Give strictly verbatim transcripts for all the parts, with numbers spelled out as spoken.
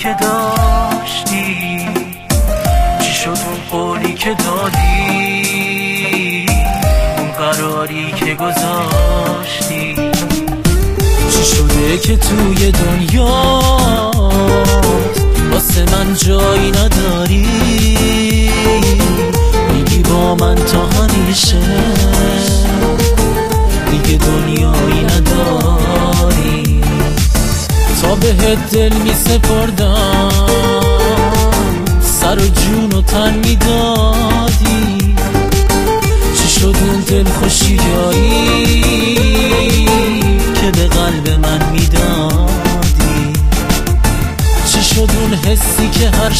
که داشتی؟ چی شد اون قولی که دادی؟ اون قراری که گذاشتی؟ چی شده که توی دنیا واسه من جایی نداری؟ میگی با من تا همیشه دیگه دنیایی نداری. تا بهت دل می سپردم، سر و جون و تن می دادی. چی شد اون دل خوشیایی که به قلب من می دادی؟ چی شد اون حسی که هر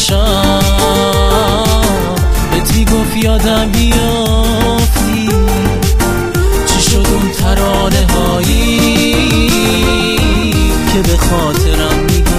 شب بهت می گفت یادم بیافتی؟ چی شد اون ترانه هایی که به خاطرم می گفتی؟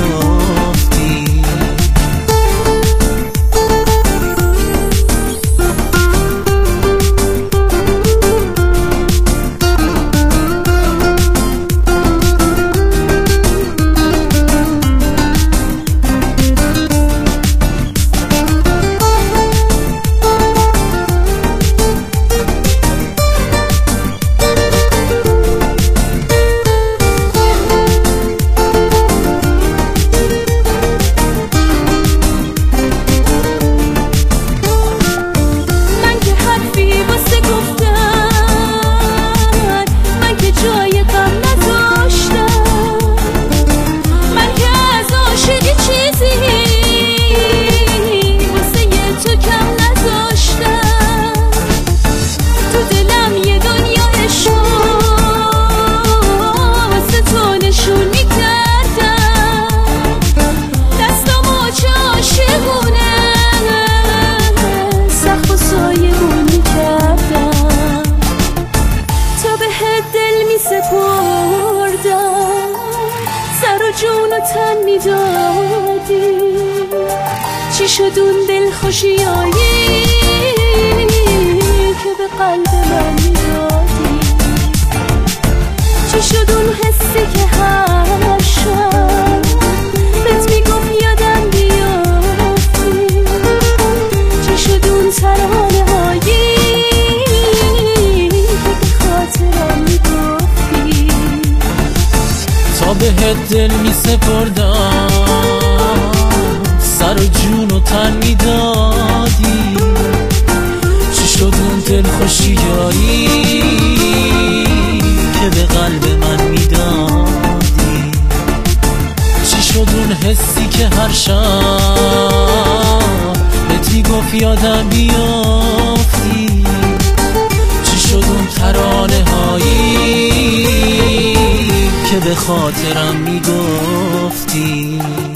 تن می دادی؟ چی شد اون دل خوشیایی که به قلب من می دادی؟ چی شد اون حسی که هر شب بهت می گفت یادم بیافتی؟ چی شد اون ترانه هایی که به خاطرم می گفتی؟ تا بهت دل می سپردم، سر و جون و تن می دادی. چی شد اون دل خوشیایی که به قلب من می دادی؟ چی شد اون حسی که هر شب بهت می گفت یادم بیافتی؟ چی شد اون ترانه هایی که به خاطرم می گفتی؟